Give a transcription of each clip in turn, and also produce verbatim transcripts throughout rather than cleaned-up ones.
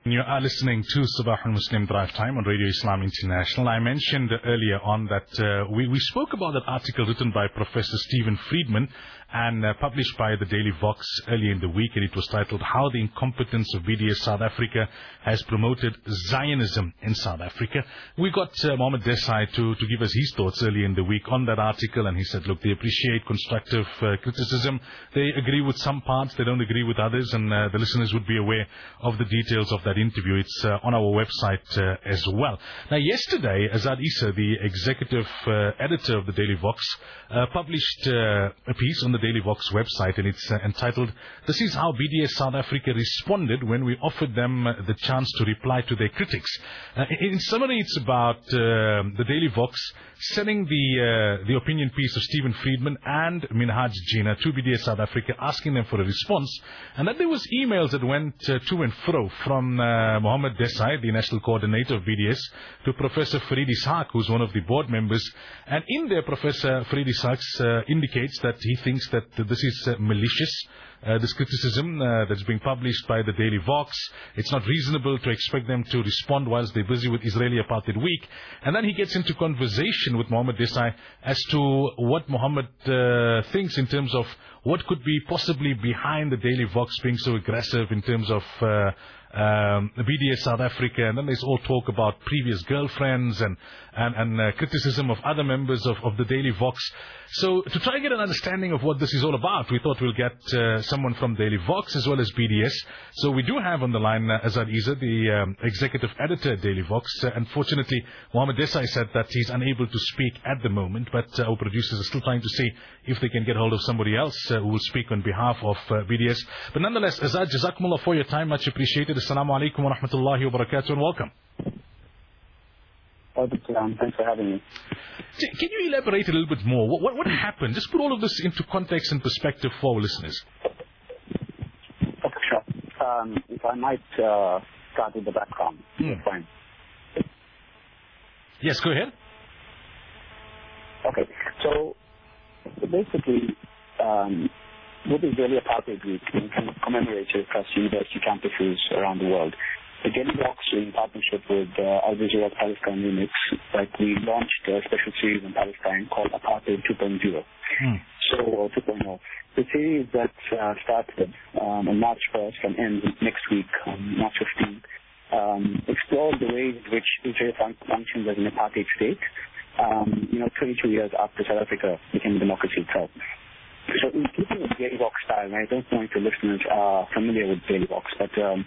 You are listening to Sabah al-Muslim Drive Time on Radio Islam International. I mentioned earlier on that uh, we, we spoke about that article written by Professor Stephen Friedman and uh, published by the Daily Vox earlier in the week, and it was titled How the Incompetence of B D S South Africa Has Promoted Zionism in South Africa. We got uh, Mohammed Desai to, to give us his thoughts earlier in the week on that article, and he said, look, they appreciate constructive uh, criticism. They agree with some parts, they don't agree with others, and uh, the listeners would be aware of the details of that interview. It's uh, on our website uh, as well. Now, yesterday, Azad Issa, the executive uh, editor of the Daily Vox, uh, published uh, a piece on the Daily Vox website, and it's uh, entitled, This is how B D S South Africa responded when we offered them uh, the chance to reply to their critics. Uh, in, in summary, it's about uh, the Daily Vox sending the uh, the opinion piece of Stephen Friedman and Minhaj Jinnah to B D S South Africa, asking them for a response, and that there was emails that went uh, to and fro from uh, Mohammed Desai, the national coordinator of B D S, to Professor Farid Ishaq, who's one of the board members, and in there Professor Farid Ishaq uh, indicates that he thinks that this is uh, malicious. Uh, this criticism uh, that's being published by the Daily Vox. It's not reasonable to expect them to respond whilst they're busy with Israeli Apartheid Week. And then he gets into conversation with Mohammed Desai as to what Mohammed uh, thinks in terms of what could be possibly behind the Daily Vox being so aggressive in terms of uh, um, B D S South Africa. And then there's all talk about previous girlfriends and, and, and uh, criticism of other members of, of the Daily Vox. So to try and get an understanding of what this is all about, we thought we'll get uh, someone from Daily Vox as well as B D S. So we do have on the line uh, Azad Issa, the um, executive editor at Daily Vox. Uh, unfortunately, Mohammed Desai said that he's unable to speak at the moment, but uh, our producers are still trying to see if they can get hold of somebody else uh, who will speak on behalf of uh, B D S. But nonetheless, Azad, Jazakumullah for your time, much appreciated. Assalamu alaikum wa rahmatullahi wa barakatuh, and welcome. Thanks for having me. Can you elaborate a little bit more? What, what, what happened? Just put all of this into context and perspective for our listeners. Okay, sure. Um, if I might uh, start with the background, hmm. that's fine. Yes, go ahead. Okay, so basically, um, with the Israeli Apartheid Week, we can commemorate it across university campuses around the world. The Daily Vox, in partnership with uh, Al Jazeera Palestine Units, like we launched a special series in Palestine called Apartheid two point oh. Hmm. So, uh, two point oh. The series that uh, started um, on March first and ends next week, on March fifteenth, um, explored the ways in which Israel fun- functions as an apartheid state, um, you know, twenty-two years after South Africa became a democracy itself. So in keeping with Daily Vox style, and I don't know if your listeners are familiar with Daily Vox, but um,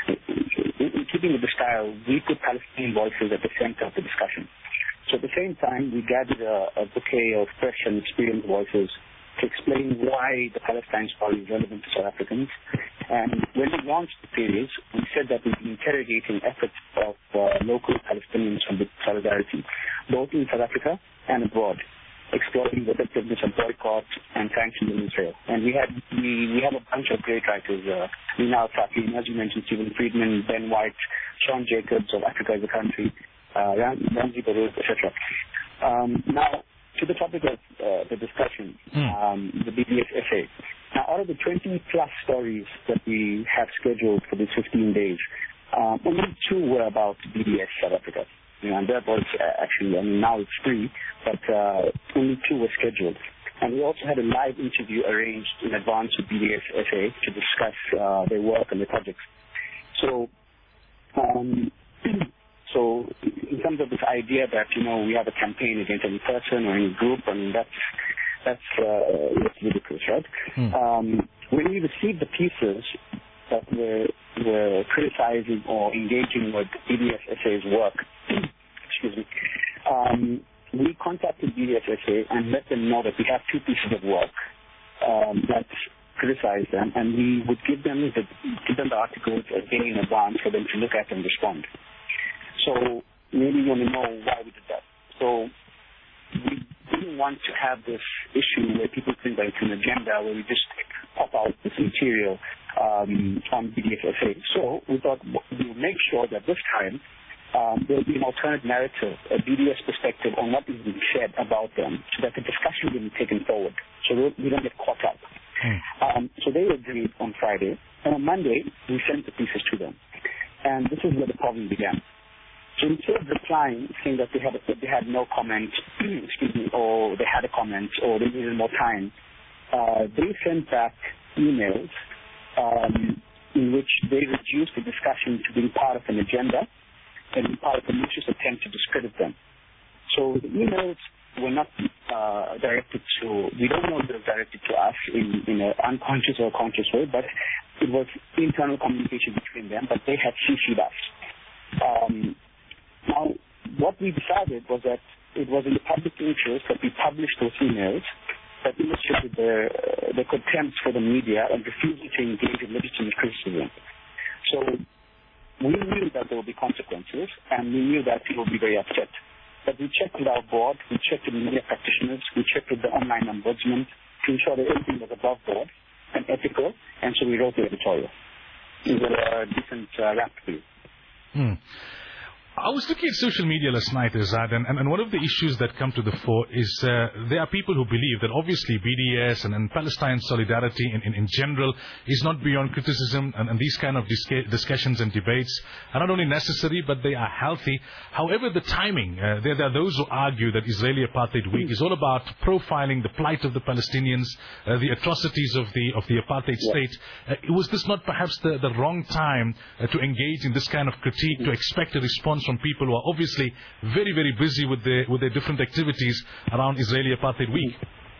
in keeping with the style, we put Palestinian voices at the center of the discussion. So at the same time, we gathered a, a bouquet of fresh and experienced voices to explain why the Palestine story is relevant to South Africans. And when we launched the series, we said that we'd be interrogating efforts of uh, local Palestinians from solidarity, both in South Africa and abroad, exploring the effectiveness of boycott and sanctions in Israel. And we had we, we have a bunch of great writers, uh, Nina Al-Fafi, as you mentioned, Stephen Friedman, Ben White, Sean Jacobs of Africa as a Country, uh, Ramzi Barouz, et cetera. Um, now, to the topic of uh, the discussion, mm. um, the B D S essay. Now, out of the twenty plus stories that we have scheduled for these fifteen days, um, only two were about B D S South Africa. You know, and that was uh, actually, I mean, now it's free, but uh, only two were scheduled. And we also had a live interview arranged in advance with B D S S A to discuss uh, their work and their projects. So, um, so in terms of this idea that, you know, we have a campaign against any person or any group, I mean, that's, that's, uh, that's ridiculous, right? Hmm. Um, when we received the pieces that were, were criticizing or engaging with B D S S A's work, excuse me, um, we contacted B D S S A and let them know that we have two pieces of work um, that criticize them, and we would give them the give them the articles a day in advance for them to look at and respond. So maybe you want to know why we did that. So we didn't want to have this issue where people think that it's an agenda where we just pop out this material um, on B D S S A. So we thought we'll make sure that this time um, there will be an alternate narrative, a B D S perspective on what is being said about them, so that the discussion will be taken forward, so we don't get caught up. Hmm. Um, so they agreed on Friday, and on Monday we sent the pieces to them. And this is where the problem began. So instead of replying, saying that they had they had no comment, excuse me, or they had a comment, or they needed more time, uh, they sent back emails um, in which they reduced the discussion to being part of an agenda and part of a malicious attempt to discredit them. So the emails were not uh, directed to, we don't know if they were directed to us in, in an unconscious or conscious way, but it was internal communication between them, but they had C C'd us. Um, now, what we decided was that it was in the public interest that we published those emails that illustrated their, uh, their contempt for the media and refusing to engage in legitimate criticism. So we knew that there would be consequences, and we knew that people would be very upset. But we checked with our board, we checked with the media practitioners, we checked with the online ombudsman to ensure that everything was above board and ethical, and so we wrote the editorial. It was a decent uh, rap for you. Hmm. I was looking at social media last night, Azad, and, and one of the issues that come to the fore is uh, there are people who believe that obviously B D S and, and Palestine solidarity in, in, in general is not beyond criticism, and, and these kind of disca- discussions and debates are not only necessary, but they are healthy. However, the timing, uh, there, there are those who argue that Israeli Apartheid Week is all about profiling the plight of the Palestinians, uh, the atrocities of the of the apartheid Yeah. state. Uh, was this not perhaps the, the wrong time uh, to engage in this kind of critique, to expect a response from people who are obviously very, very busy with their, with their different activities around Israeli Apartheid Week?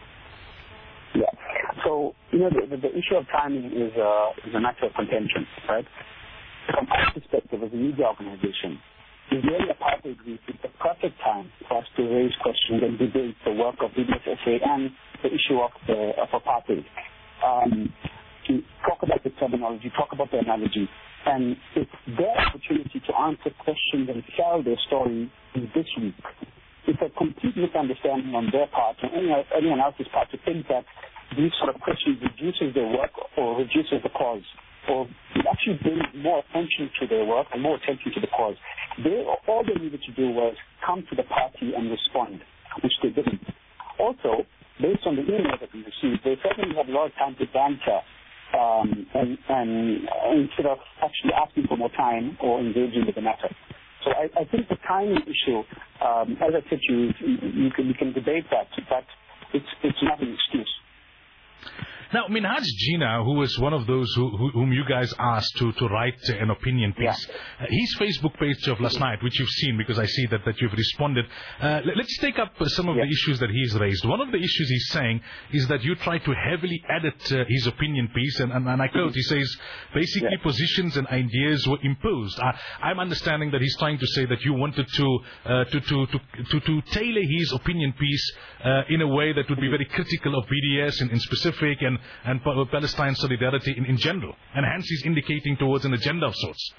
Yeah. So, you know, the, the, the issue of timing is, uh, is a matter of contention, right? From our perspective as a media organization, Israeli Apartheid Week is the perfect time for us to raise questions and debate the work of B D S S A and the issue of, the, of apartheid. Um, to talk about the terminology, talk about the analogy, and it's their opportunity to answer questions and sell their story in this week. It's a complete misunderstanding on their part and anyone else's part to think that these sort of questions reduces their work or reduces the cause, or it actually brings more attention to their work and more attention to the cause. They, all they needed to do was come to the party and respond, which they didn't. Also, based on the email that we received, they certainly had a lot of time to banter Um, and, and instead of actually asking for more time or engaging with the matter. So I, I think the timing issue, um, as I said to you, you can, you can debate that, but it's, it's not an excuse. Now, Minhaj Jinnah, who was one of those who, who, whom you guys asked to, to write an opinion piece, yeah. uh, his Facebook page of last night, which you've seen because I see that, that you've responded, uh, let, let's take up some of yeah. the issues that he's raised. One of the issues he's saying is that you try to heavily edit uh, his opinion piece, and, and, and I quote, he says, basically yeah. positions and ideas were imposed. I, I'm understanding that he's trying to say that you wanted to, uh, to, to, to, to, to tailor his opinion piece uh, in a way that would be very critical of B D S in, in specific, and and Palestine solidarity in, in general. And hence he's indicating towards an agenda of sorts.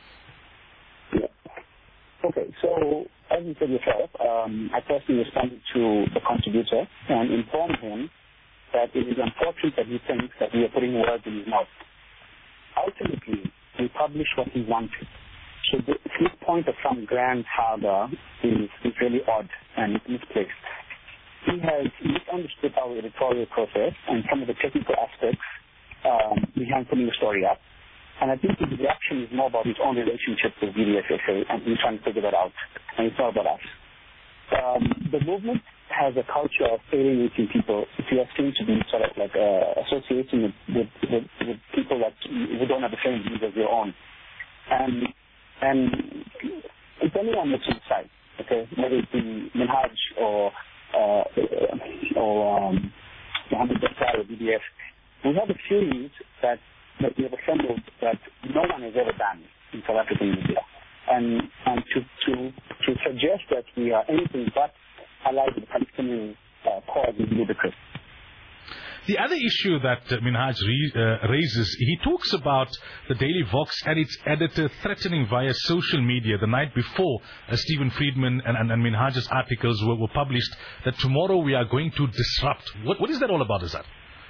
Yeah. Okay, so as you said yourself, um, I personally responded to the contributor and informed him that it is unfortunate that he thinks that we are putting words in his mouth. Ultimately, we publish what he wanted. So the, his point of some grand saga is, is really odd and misplaced. He has misunderstood our editorial process and some of the technical aspects um, behind putting the story up. And I think his reaction is more about his own relationship with B D S S A, and he's trying to figure that out. And it's not about us. Um, the movement has a culture of alienating people if you are seen to be sort of like uh, associating with, with, with, with people that who don't have the same views as your own. And, and it's anyone that's inside, okay, whether it be Minhaj or Uh, or um, Mohammed Bassar or B D F, we have a series that, that we have assembled that no one has ever done in South African media. And, and to, to, to suggest that we are anything but allied with the Palestinian uh, cause is ludicrous. The other issue that uh, Minhaj re- uh, raises, he talks about the Daily Vox and its editor threatening via social media the night before uh, Stephen Friedman and, and, and Minhaj's articles were, were published that tomorrow we are going to disrupt. What, what is that all about, is that?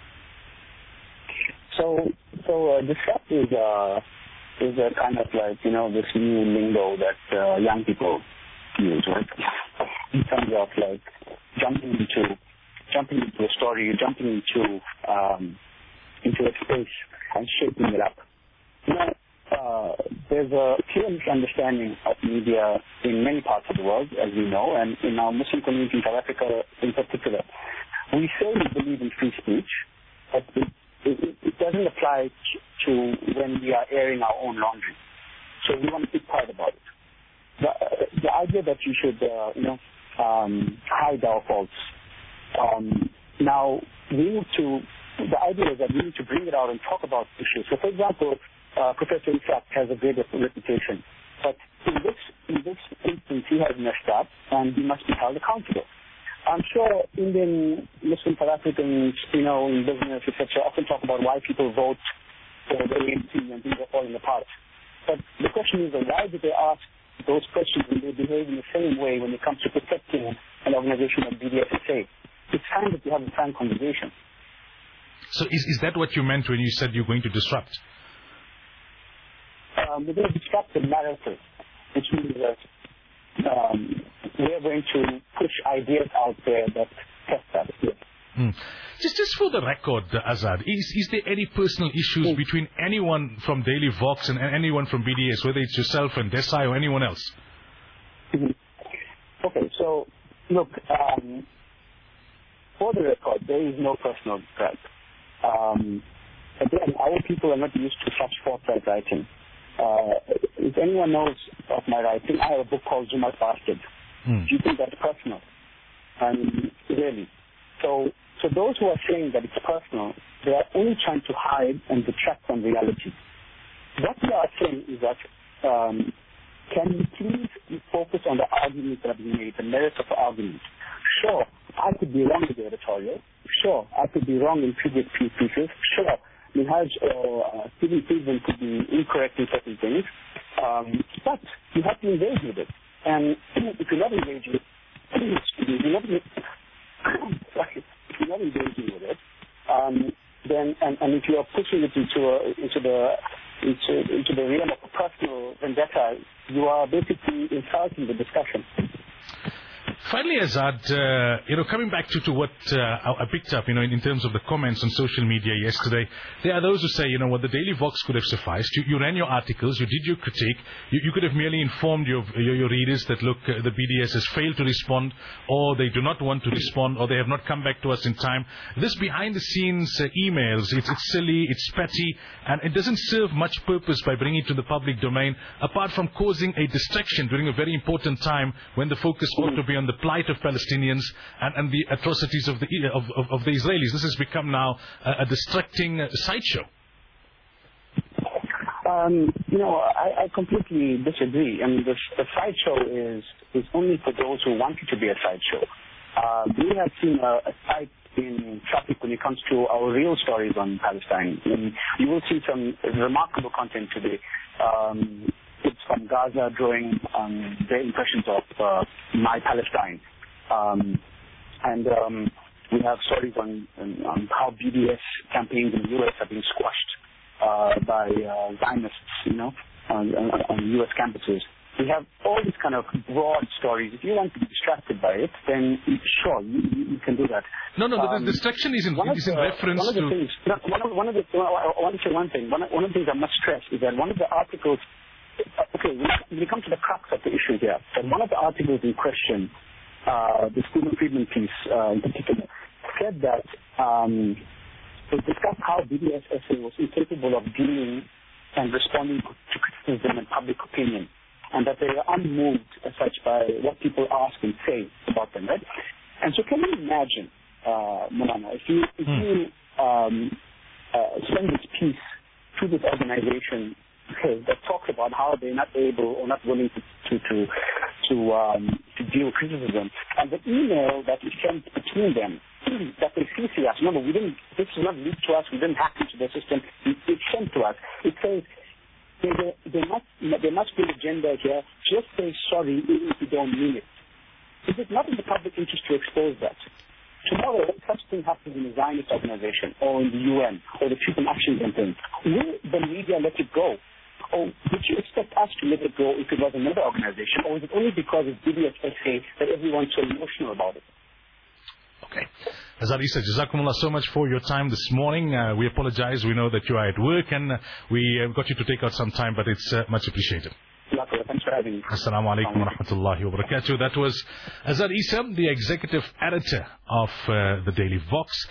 So, so uh, disrupt is, uh, is a kind of like, you know, this new lingo that uh, young people use, right? In terms of like jumping into jumping into a story, jumping into um, into a space and shaping it up. You know, uh, there's a clear misunderstanding of media in many parts of the world, as we know, and in our Muslim community in South Africa in particular. We say we believe in free speech, but it, it, it doesn't apply to when we are airing our own laundry. So we want to be quiet about it. The, the idea that you should, uh, you know, um, hide our faults. Um, now, we need to, the idea is that we need to bring it out and talk about issues. So, for example, uh, Professor Ishaq has a great reputation, but in this, in this instance, he has messed up, and he must be held accountable. I'm sure Indian Muslim South Africans, you know, in business, et cetera, often talk about why people vote for the A N C and things are falling apart. But the question is, why do they ask those questions when they behave in the same way when it comes to protecting an organization like B D S S A? It's time that you have a frank conversation. So is, is that what you meant when you said you're going to disrupt? Um, we're going to disrupt the narrative, which means that um, we're going to push ideas out there that test that. Yes. Hmm. Just, just for the record, uh, Azad, is, is there any personal issues mm. between anyone from Daily Vox and, and anyone from B D S, whether it's yourself and Desai or anyone else? Mm-hmm. Okay, so look, um, for the record, there is no personal threat. Um, again, our people are not used to such forthright writing. Uh, if anyone knows of my writing, I have a book called Zuma Bastard. Mm. Do you think that's personal? Um, really. So, so those who are saying that it's personal, they are only trying to hide and detract from reality. What we are saying is that, um, can you please focus on the arguments that have been made, the merits of the argument? Sure, I could be wrong in the editorial. Sure, I could be wrong in previous pieces. Sure, Minhaj or uh, Stephen Friedman could be incorrect in certain things. Um, but you have to engage with it. And if you're not engaging, excuse me, if you're not, sorry, if you're not engaging with it, um, then and, and if you are pushing it into a, into the into into the realm of a personal vendetta, you are basically insulting the discussion. Finally, Azad, uh, you know, coming back to, to what uh, I, I picked up, you know, in, in terms of the comments on social media yesterday, there are those who say, you know, what the Daily Vox could have sufficed. You, you ran your articles, you did your critique, you, you could have merely informed your, your, your readers that, look, uh, the B D S has failed to respond, or they do not want to respond, or they have not come back to us in time. This behind-the-scenes uh, emails, it's, it's silly, it's petty, and it doesn't serve much purpose by bringing it to the public domain, apart from causing a distraction during a very important time when the focus ought to be on the plight of Palestinians and, and the atrocities of the, of, of, of the Israelis. This has become now a, a distracting uh, sideshow. Um, you know, I, I completely disagree. I mean, the, the sideshow is, is only for those who want it to be a sideshow. Uh, we have seen a, a spike in traffic when it comes to our real stories on Palestine. And you will see some remarkable content today. Um, It's from Gaza drawing um, their impressions of uh, My Palestine. Um, and um, we have stories on, on, on how B D S campaigns in the U S have been squashed uh, by uh, Zionists, you know, on, on, on U S campuses. We have all these kind of broad stories. If you want to be distracted by it, then sure, you, you can do that. No, no, um, the distraction is in, is in the, reference one of the to... Things, one, of, one of the, I want to say one thing. One, one of the things I must stress is that one of the articles... Okay, when we come to the crux of the issue here, and one of the articles in question, uh, the Stephen Friedman piece uh, in particular, said that um, it discussed how B D S S A was incapable of dealing and responding to criticism and public opinion, and that they were unmoved as such by what people ask and say about them, right? And so can you imagine, uh, Mulana, if you, if hmm. you um, uh, send this piece to this organization Okay, that talks about how they're not able or not willing to to to to, um, to deal with criticism, and the email that is sent between them that they C C us. Remember, we didn't. This is not leaked to us. We didn't hack into the system. It, it's sent to us. It says there there must there must be an agenda here. Just say sorry even if you don't mean it. Is it not in the public interest to expose that? Tomorrow, if such thing happens in a Zionist organization or in the U N or the Truth in Action campaign, will the media let it go? Or would you expect us to let it go if it was another organization? Or is it only because it's B D S S A that everyone's so emotional about it? Okay. Azad Isa, Jazakumullah so much for your time this morning. Uh, we apologize. We know that you are at work and uh, we uh, got you to take out some time, but it's uh, much appreciated. Thanks for having me. Assalamu alaikum wa rahmatullahi wa barakatuh. That was Azad Isa, the executive editor of uh, the Daily Vox.